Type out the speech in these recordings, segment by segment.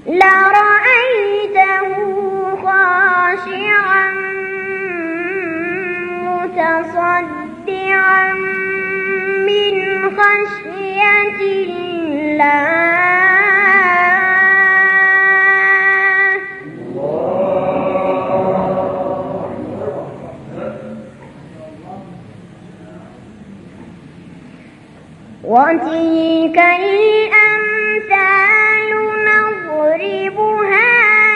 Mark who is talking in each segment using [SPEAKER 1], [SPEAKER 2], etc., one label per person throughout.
[SPEAKER 1] لرأيته خاشعا متصدعا من خشية الله. وتلك الأمثال نضربها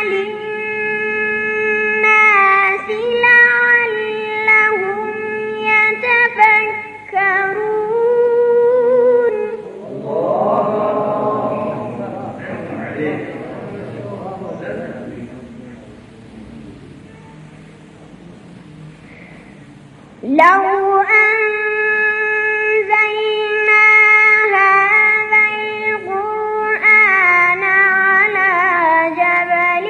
[SPEAKER 1] للناس لعلهم يتفكرون. لو أنزلنا هذا القرآن على جبل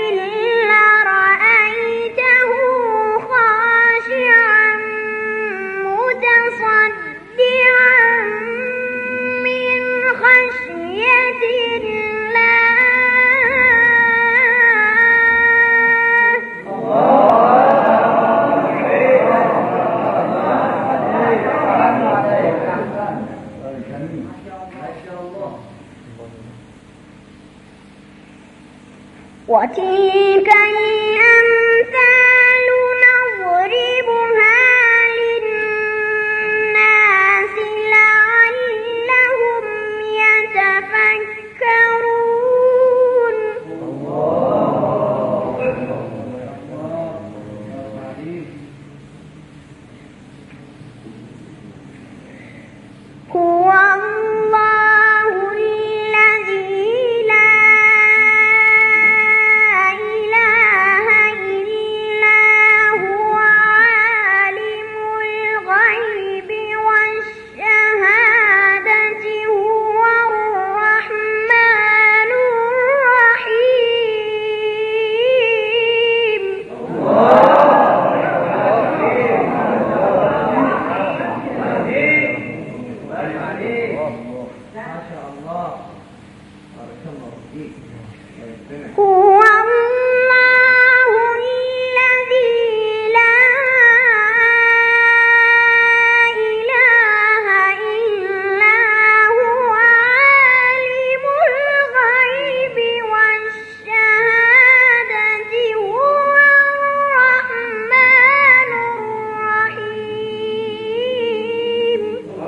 [SPEAKER 1] لرأيته خاشعا متصدعا من خشية الله. وتلك الأمثال نضربها للناس لعلهم يتفكرون. هو الله الذي لا إله إلا هو عالم الغيب والشهادة هو الرحمن الرحيم. هو الله الذي لا إله إلا هو عالم الغيب والشهادة هو الرحمن الرحيم.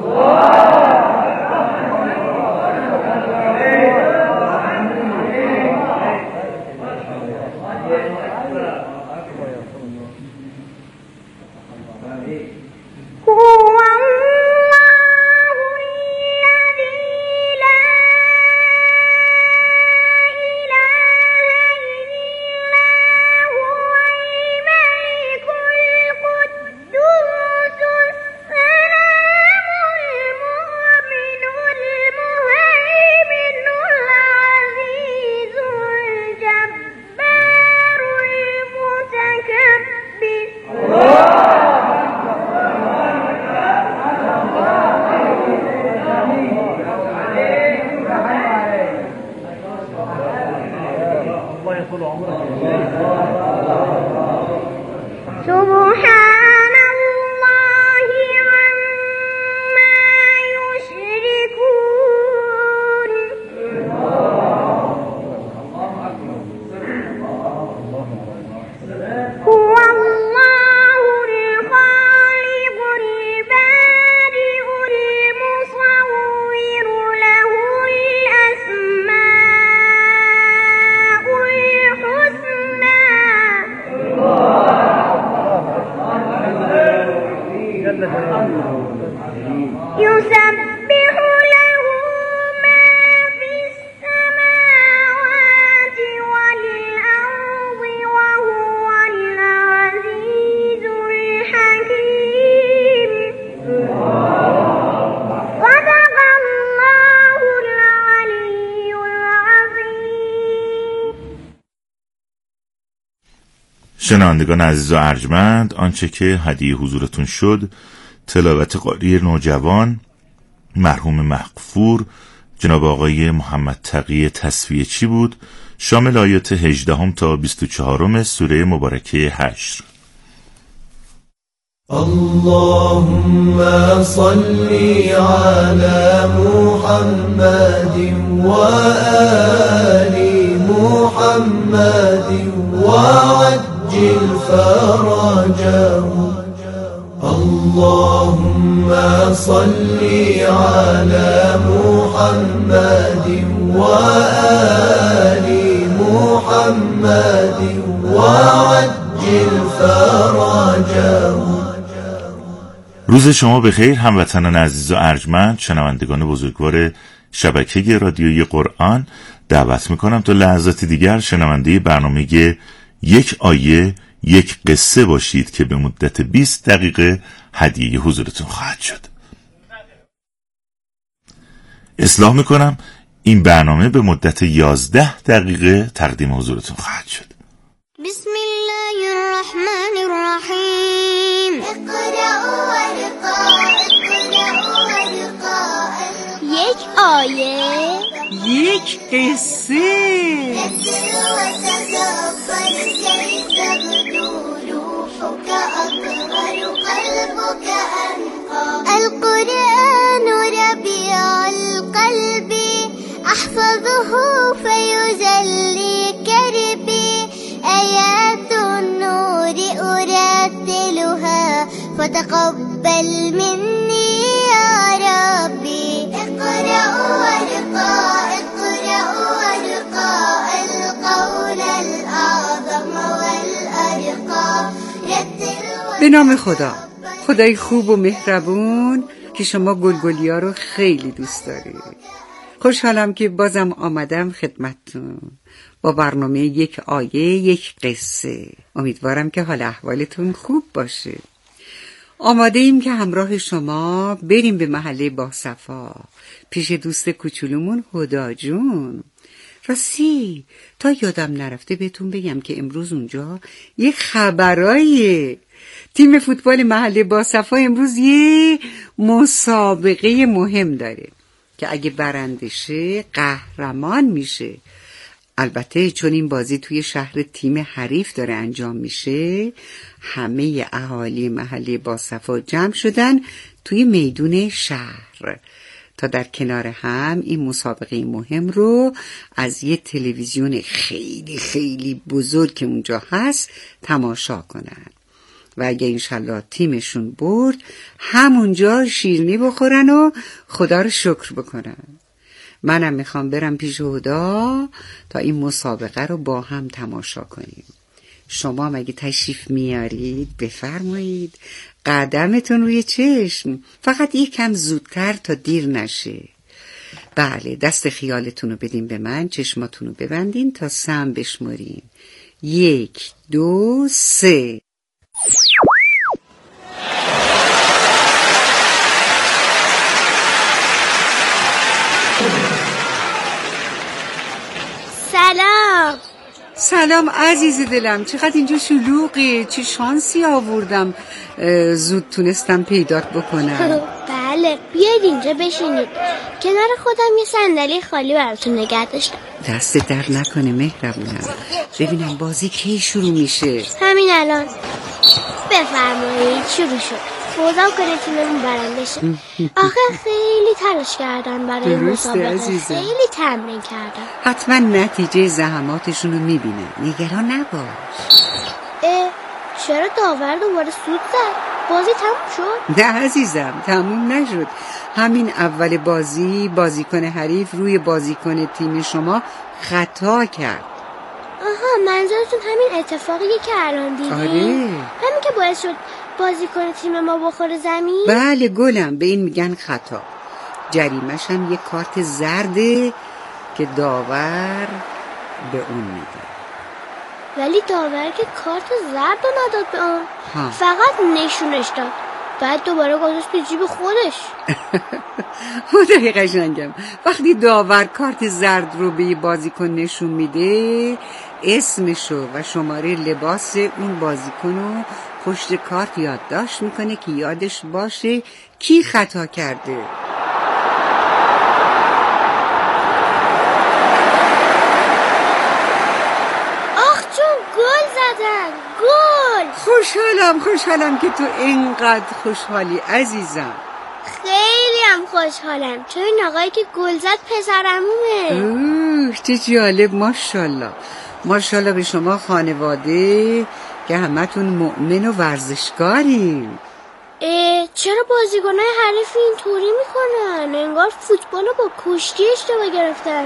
[SPEAKER 1] هو الله الذي لا إله إلا هو الملك القدوس السلام المؤمن المهيمن العزيز الجبار المتكبر. سبحان الله عما يشركون. هو الله الخالق البارئ المصور له الأسماء الحسنى. يسبح له ما في السماوات والأرض وهو العزيز الحكيم. صدق الله العلي العظيم.
[SPEAKER 2] شنوندگان عزیز و ارجمند، آنچه که هدیه حضورتون شد تلاوت قاری نوجوان مرحوم مغفور جناب آقای محمد تقی تصفیه‌چی بود، شامل آیات 18 تا 24 سوره مبارکه حشر.
[SPEAKER 3] اللهم صل على محمد وآل محمد وعجل فرجهم. اللهم صل على محمد وآل محمد وعجل فرجهم.
[SPEAKER 2] روز شما بخیر هموطنان عزیز و ارجمند، شنوندگان بزرگوار شبکه رادیویی قرآن. دعوت میکنم تا لحظات دیگر شنونده برنامه یک آیه یک قصه باشید که به مدت 20 دقیقه هدیه حضورتون خواهد شد. اصلاح میکنم این برنامه به مدت 11 دقیقه تقدیم حضورتون خواهد شد.
[SPEAKER 1] بسم الله الرحمن الرحیم. اقرأوا ورقاء یک آیه
[SPEAKER 4] یک قصه.
[SPEAKER 1] القرآن ربيع القلب أحفظه فيجلي كربي آيات النور أرتلها فتقبل مني يا ربي. اقرأوا ورقاء القول الأعظم والأرقى.
[SPEAKER 4] به نام خدا، خدای خوب و مهربون که شما گلگلیا رو خیلی دوست دارید. خوشحالم که بازم آمدم خدمتتون با برنامه یک آیه یک قصه. امیدوارم که حال احوالتون خوب باشه. آماده ایم که همراه شما بریم به محله باصفا پیش دوست کوچولومون هدا جون. راستی تا یادم نرفته بهتون بگم که امروز اونجا یک خبراییه. تیم فوتبال محله باصفا امروز یه مسابقه مهم داره که اگه برنده شه قهرمان میشه. البته چون این بازی توی شهر تیم حریف داره انجام میشه، همه اهالی محله باصفا جمع شدن توی میدون شهر تا در کنار هم این مسابقه مهم رو از یه تلویزیون خیلی خیلی بزرگ که اونجا هست تماشا کنن و اگه انشالله تیمشون برد همونجا شیرینی بخورن و خدا رو شکر بکنن. منم میخوام برم پیش هدا تا این مسابقه رو با هم تماشا کنیم. شما مگه تشریف میارید بفرمایید، قدمتون روی چشم، فقط یکم زودتر تا دیر نشه. بله، دست خیالتون رو بدین به من، چشماتون رو ببندین تا سم بشمارین. 1 2 3. سلام عزیز دلم، چقدر اینجا شلوغه. چه شانسی آوردم زود تونستم پیدات بکنم.
[SPEAKER 1] بله، بیاید اینجا بشینید. کنار خودم یه صندلی خالی براتون نگه داشتم.
[SPEAKER 4] دست درد نکنه مهربونم. ببینم بازی کی شروع میشه؟
[SPEAKER 1] همین الان. بفرمایید شروع شد. خدا کنه تیممون برنده شه. آخه خیلی تلاش کردن برای مسابقه، خیلی تمرین کردن.
[SPEAKER 4] حتما نتیجه زحماتشون رو میبینن، نگران نباش.
[SPEAKER 1] چرا داور دوباره سود زد؟ بازی تموم شد؟
[SPEAKER 4] نه عزیزم، تموم نشد. همین اول بازی بازیکن حریف روی بازیکن تیم شما خطا کرد.
[SPEAKER 1] آها، منظورتون همین اتفاقیه که الان دیدی؟
[SPEAKER 4] آره،
[SPEAKER 1] همین که باعث شد بازیکن تیم ما بخوره زمین؟
[SPEAKER 4] بله گلم، به این میگن خطا. جریمش هم یک کارت زرده که داور به اون میده.
[SPEAKER 1] ولی داور که کارت زرد رو نداد به اون، فقط نشونش داد. بعد دوباره گذاشت تو جیب خودش.
[SPEAKER 4] خدای قشنگم، وقتی داور کارت زرد رو به یه بازیکن نشون میده، اسمشو و شماره لباس اون بازیکن رو پشت کارت یادداشت میکنه که یادش باشه کی خطا کرده. خوشحالم که تو اینقدر خوشحالی عزیزم.
[SPEAKER 1] خیلی هم خوشحالم چون این آقایی که گل زد پسرعمومه.
[SPEAKER 4] چه جالب. ماشاءالله به شما خانواده که همتون مؤمن و ورزشکارین.
[SPEAKER 1] چرا بازیکنای حریف اینطوری میکنن؟ انگار فوتبالو با کشتی اشتباه گرفتن.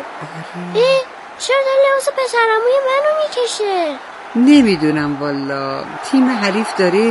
[SPEAKER 1] چرا داره لباس پسرعموی منو میکشه؟
[SPEAKER 4] نمیدونم والا. تیم حریف داره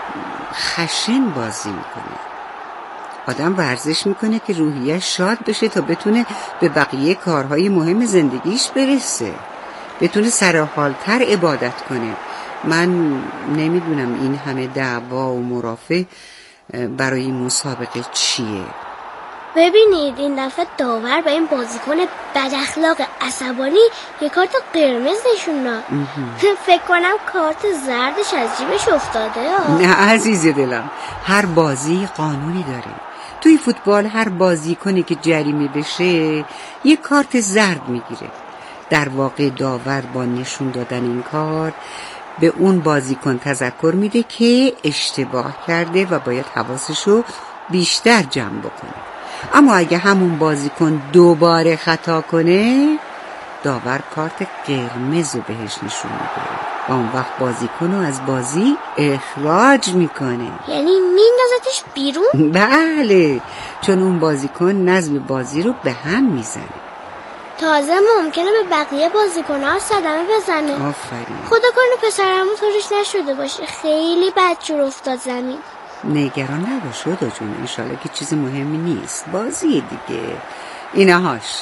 [SPEAKER 4] خشن بازی میکنه. آدم ورزش میکنه که روحیه‌اش شاد بشه تا بتونه به بقیه کارهای مهم زندگیش برسه، بتونه سرحالتر عبادت کنه. من نمیدونم این همه دعوا و مرافع برای این مسابقه چیه.
[SPEAKER 1] ببینید این دفعه داور به این بازیکن بداخلاق عصبانی یه کارت قرمز نشون داد. فکر کنم کارت زردش از جیبش افتاده.
[SPEAKER 4] نه عزیز دلم، هر بازی قانونی داره. توی فوتبال هر بازیکنی که جریمه بشه یه کارت زرد میگیره. در واقع داور با نشون دادن این کار به اون بازیکن تذکر میده که اشتباه کرده و باید حواسشو بیشتر جمع بکنه. اما اگه همون بازیکن دوباره خطا کنه داور کارت قرمز رو بهش نشون میده و اون وقت بازیکن رو از بازی اخراج میکنه.
[SPEAKER 1] یعنی میندازتش بیرون؟
[SPEAKER 4] بله، چون اون بازیکن نظم بازی رو به هم میزنه.
[SPEAKER 1] تازه ممکنه به بقیه بازیکن‌ها صدمه بزنه.
[SPEAKER 4] آفرین.
[SPEAKER 1] خدا کنه پسرمو طورش نشده باشه، خیلی بدجور افتاد زمین.
[SPEAKER 4] نگران نباش خدا جون، انشالله که چیز مهمی نیست، بازی دیگه. اینهاش.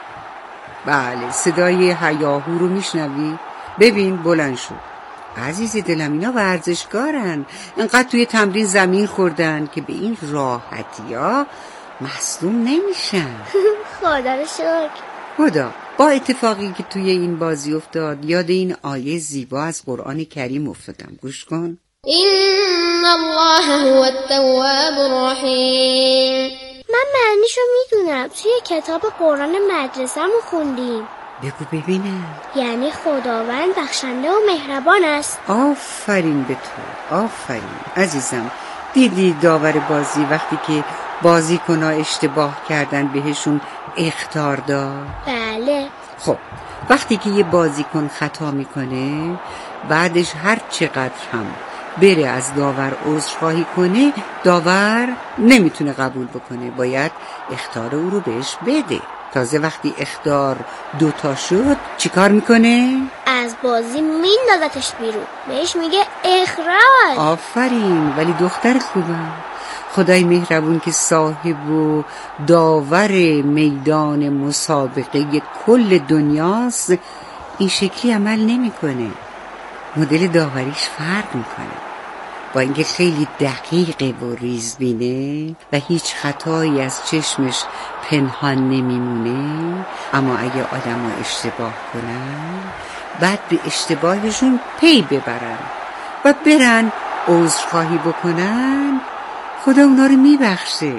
[SPEAKER 4] بله، صدای هیاهو رو میشنوی؟ ببین بلند شد. عزیز دلم اینا ورزشکارن، اینقدر توی تمرین زمین خوردن که به این راحتی ها مصدوم نمیشن.
[SPEAKER 1] خدا رو شکر.
[SPEAKER 4] خدا با اتفاقی که توی این بازی افتاد یاد این آیه زیبا از قرآن کریم افتادم. گوش کن.
[SPEAKER 1] این الله هو التواب الرحیم. من معنیشو میدونم، توی کتاب قرآن مدرسه‌مون خوندیم.
[SPEAKER 4] بگو ببینم.
[SPEAKER 1] یعنی خداوند بخشنده و مهربان است.
[SPEAKER 4] آفرین به تو، آفرین عزیزم. دیدی داور بازی وقتی که بازیکن‌ها اشتباه کردن بهشون اخطار داد؟
[SPEAKER 1] بله.
[SPEAKER 4] خب وقتی که یه بازیکن خطا میکنه بعدش هر چقدر هم بره از داور عذرخواهی کنه داور نمیتونه قبول بکنه، باید اخطار او رو بهش بده. تازه وقتی اخطار 2 شد چیکار میکنه؟
[SPEAKER 1] از بازی میندازتش بیرون، بهش میگه اخراج.
[SPEAKER 4] آفرین. ولی دختر خوبم، خدای مهربون که صاحب و داور میدان مسابقه کل دنیاست این شکلی عمل نمیکنه. مدل داوریش فرق میکنه، با اینکه خیلی دقیقه و ریزبینه و هیچ خطایی از چشمش پنهان نمیمونه. اما اگه آدم ها اشتباه کنن بعد به اشتباهشون پی ببرن و برن عذرخواهی بکنن، خدا اونا رو میبخشه،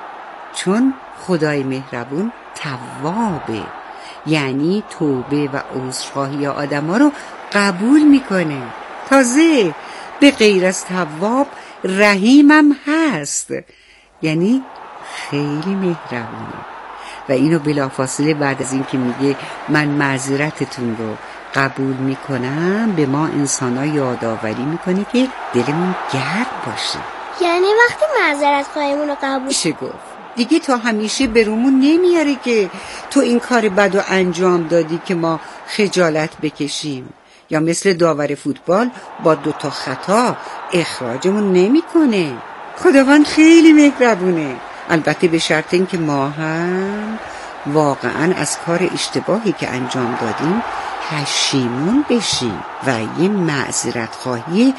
[SPEAKER 4] چون خدای مهربون توابه، یعنی توبه و عذرخواهی آدم ها رو قبول میکنه. تازه به غیر از تواب رحیمم هست، یعنی خیلی مهربونه. و اینو بلافاصله بعد از این که میگه من معذرتتون رو قبول میکنم به ما انسان‌ها یادآوری میکنه که دلمون گرم باشه.
[SPEAKER 1] یعنی وقتی معذرت خواهیمون رو قبول
[SPEAKER 4] میشه گفت دیگه تا همیشه برومون نمیاره که تو این کار بد و انجام دادی که ما خجالت بکشیم، یا مثل داور فوتبال با 2 خطا اخراجمون نمیکنه. خداوند خیلی مهربونه، البته به شرط اینکه ما هم واقعا از کار اشتباهی که انجام دادیم پشیمون بشیم و یه معذرت خواهی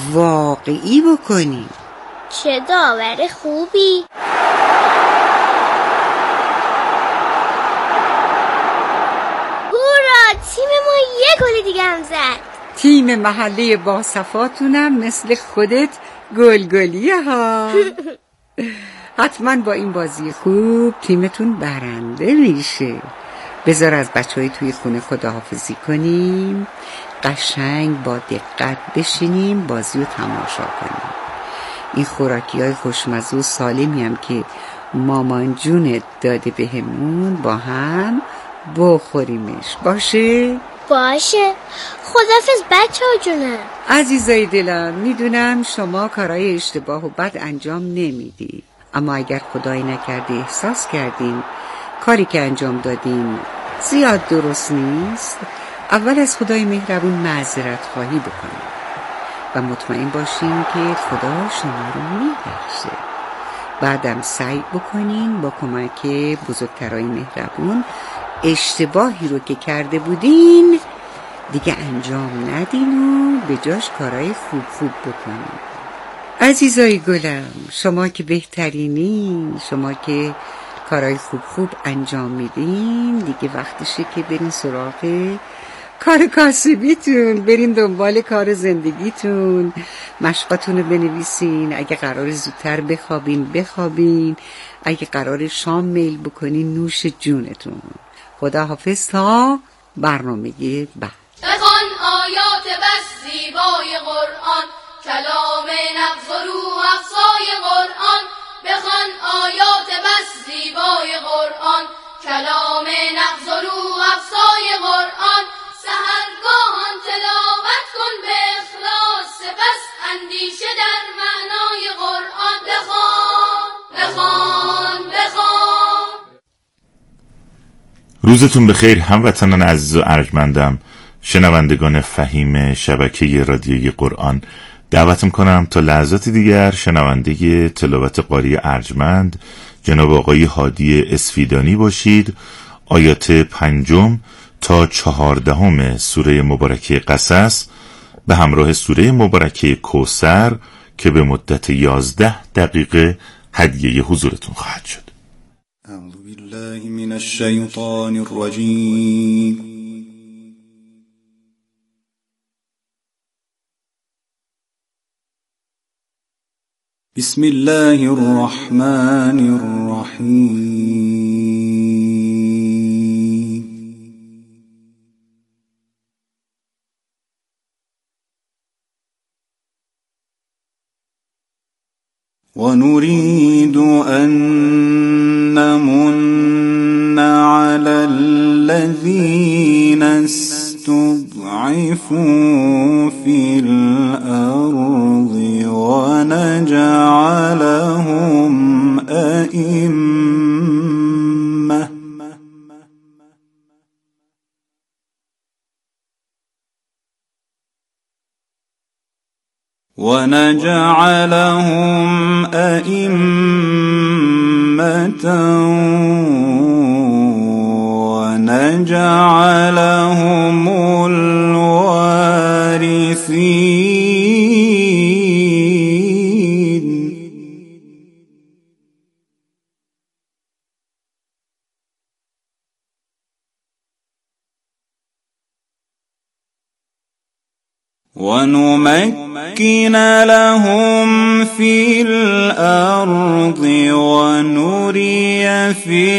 [SPEAKER 4] واقعی بکنیم.
[SPEAKER 1] چه داور خوبی. هورا، تیم ما یه گل دیگه هم زد.
[SPEAKER 4] تیم محله باصفاتونم مثل خودت گلگلیه ها. حتما با این بازی خوب تیمتون برنده میشه. بذار از بچه‌های توی خونه خداحافظی کنیم، قشنگ با دقت بشینیم بازی رو تماشا کنیم. این خوراکی‌های خوشمزه و سالمی هم که مامان جونت داده بهمون با هم بخوریمش. باشه؟
[SPEAKER 1] باشه. خداحافظ بچه ها جونم.
[SPEAKER 4] عزیزای دلم، میدونم شما کارهای اشتباه و بد انجام نمیدی، اما اگر خدایی نکرده احساس کردین کاری که انجام دادین زیاد درست نیست، اول از خدای مهربون معذرت خواهی بکنین و مطمئن باشین که خدا شما رو میبخشه. بعدم سعی بکنین با کمک بزرگترای مهربون اشتباهی رو که کرده بودین دیگه انجام ندین و به جاش کارهای خوب بکنین. عزیزای گلم، شما که بهترینین، شما که کارهای خوب انجام میدین، دیگه وقتشه که برین سراغ کار کاسبیتون، برین دنبال کار زندگیتون، مشقاتون رو بنویسین، اگه قرار زودتر بخوابین، اگه قرار شام میل بکنین نوش جونتون. خدا حافظ تا برنامه بعد.
[SPEAKER 5] بخوان آیات بس زیبای قرآن، کلام نغز و روح افزای قرآن. بخوان آیات بس زیبای قرآن، کلام نغز و روح افزای قرآن. سحرگاهان تلاوت کن به اخلاص، سپس اندیشه در معنای قرآن. بخوان.
[SPEAKER 2] روزتون بخیر هموطنان عزیز و ارجمندم، شنوندگان فهیم شبکه رادیویی قرآن. دعوت میکنم تا لحظات دیگر شنونده تلاوت قاری ارجمند جناب آقای هادی اسفیدانی باشید. آیات 5 تا 14 سوره مبارکه قصص به همراه سوره مبارکه کوثر که به مدت 11 دقیقه هدیه حضورتون خواهد شد.
[SPEAKER 6] اعوذ بالله من الشیطان الرجیم. بسم الله الرحمن الرحیم. ونريد أن نمن على الذين استضعفوا في الأرض ونجعلهم أئمة ونجعلهم الوارثين. ونمكن لهم في الأرض ونري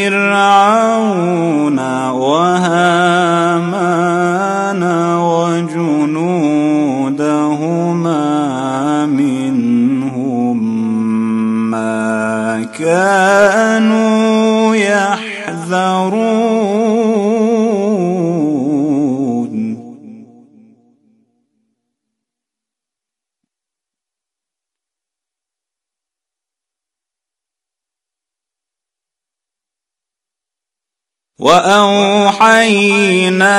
[SPEAKER 6] فرعون وهامان وجنودهما منهم ما كانوا يحذرون. وأوحينا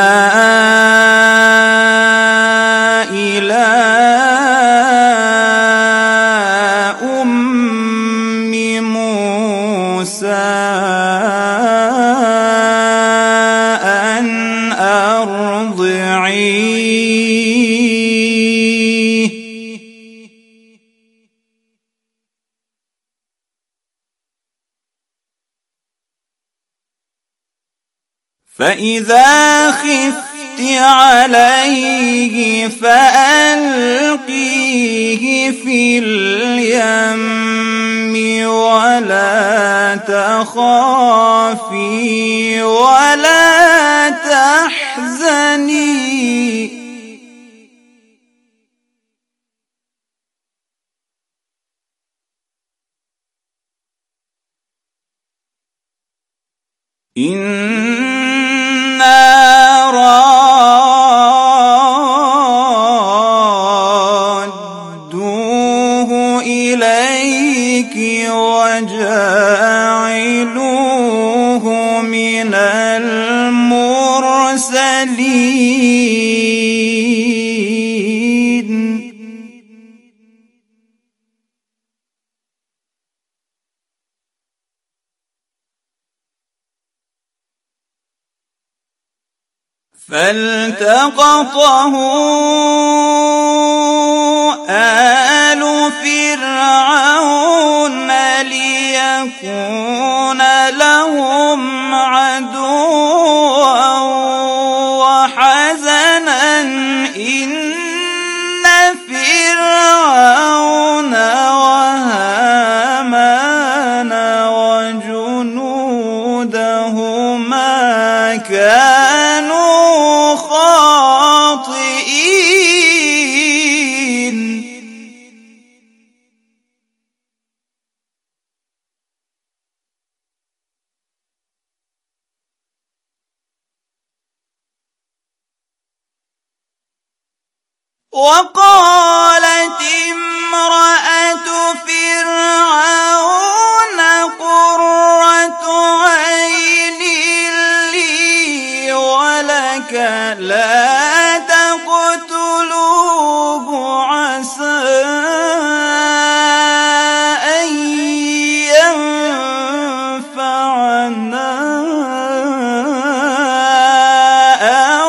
[SPEAKER 6] إلى أم موسى أن أرضعيه فإذا خفت عليه فألقيه فيه في اليم ولا تخافي ولا تحزني إنا رادوه إليك وجاعلوه من المرسلين فالتقطه آل فرعون ليكون لهم عدوا وحزنا إن فرعون وهامان وجنودهما كانوا خاطئين وقالت امرأة فرعون قرة عين لي ولك لا تقتلوه عسى أن ينفعنا أو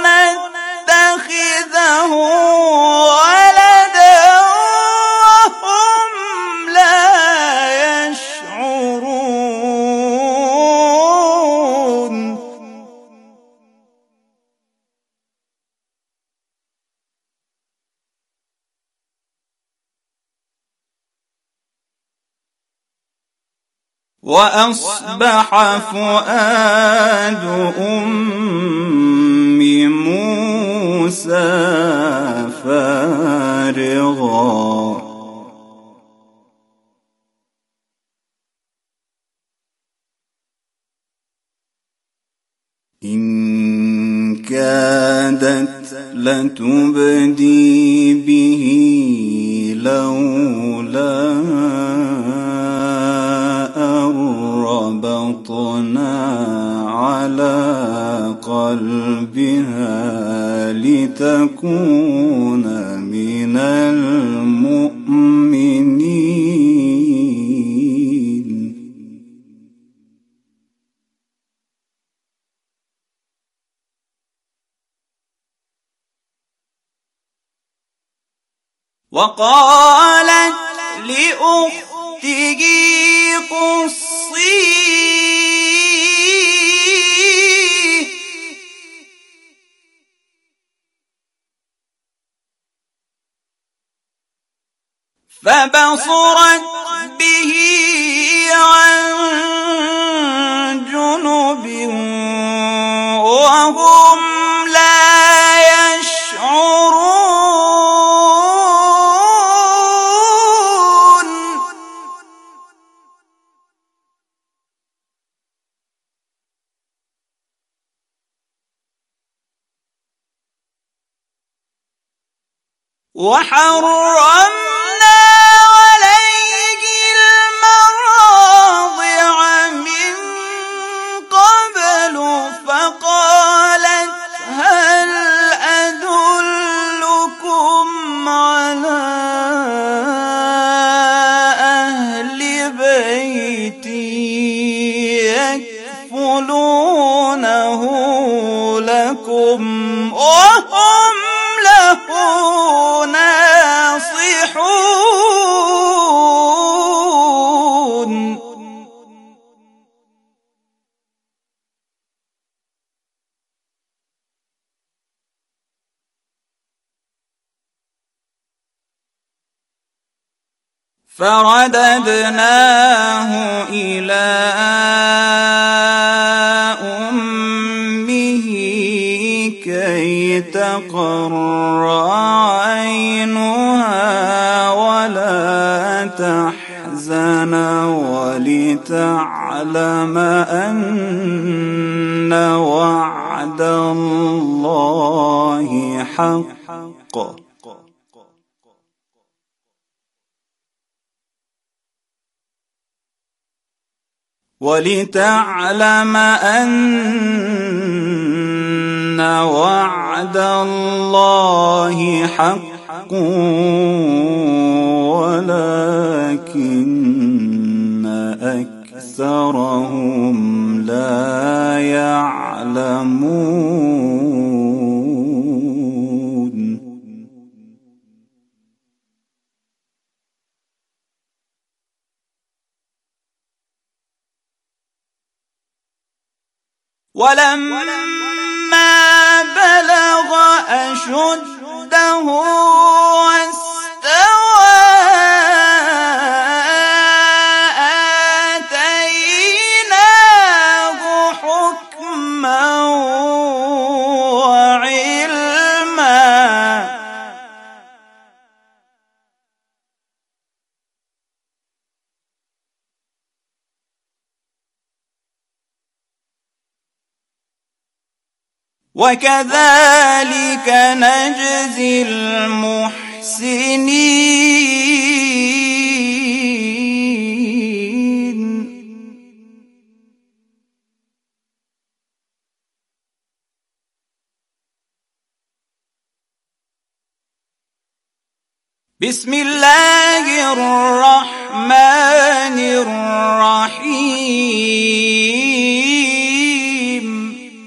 [SPEAKER 6] نتخذه ولدا وهم لا يشعرون وأصبح فؤاد أم موسى فارغا إن كادت لتبدي به لولا ربطنا على قلبها لتكون من المؤمنين وقالت لأخته قصيه فبصرت به عن جنب وهم لا يشعرون وحرمنا عليه المراضع من قبل فقالت هل أدلكم على أهل بيت يكفلونه لكم وهم له ناصحون فرددناه إلى أمه كي تقر عينها ولا تحزن ولتعلم أن وعد الله حق ولتعلم أن وعد الله حق ولكن أكثرهم لا يعلمون. ولما بلغ أشده واستوى آتيناه حكما وعلما. وكذلك نجزي المحسنين. بسم الله الرحمن الرحيم.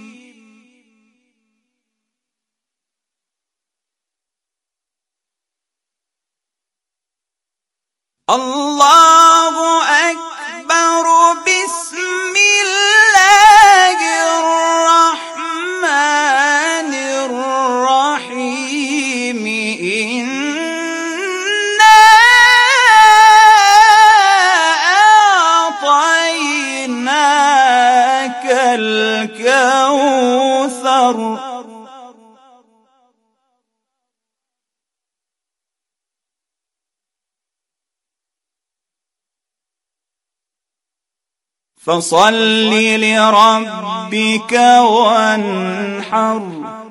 [SPEAKER 6] الله أكبر. بسم الله الرحمن الرحيم. إنا أعطيناك الكوثر. فصل لربك وانحر.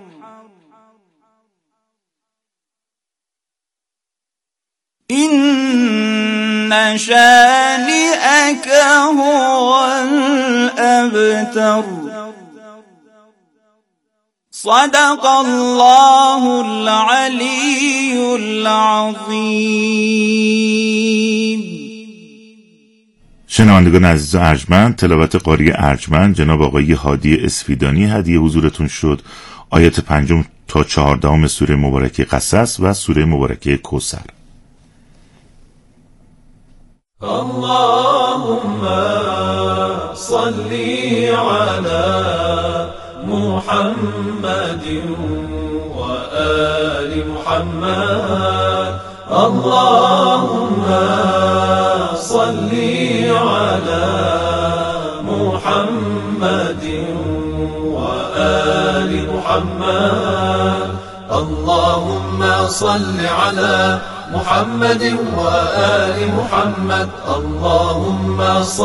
[SPEAKER 6] إن شانئك هو الأبتر. صدق الله العلي العظيم.
[SPEAKER 2] شنوندگان عزیز و ارجمند، تلاوت قاری ارجمند جناب آقای هادی اسفیدانی هدیه حضورتون شد. آیات 5 تا 14 سوره مبارکه قصص و سوره مبارکه کوثر.
[SPEAKER 3] اللهم صل على محمد وآل محمد. اللهم صل على محمد وآل محمد. اللهم صل على محمد وآل محمد. اللهم صل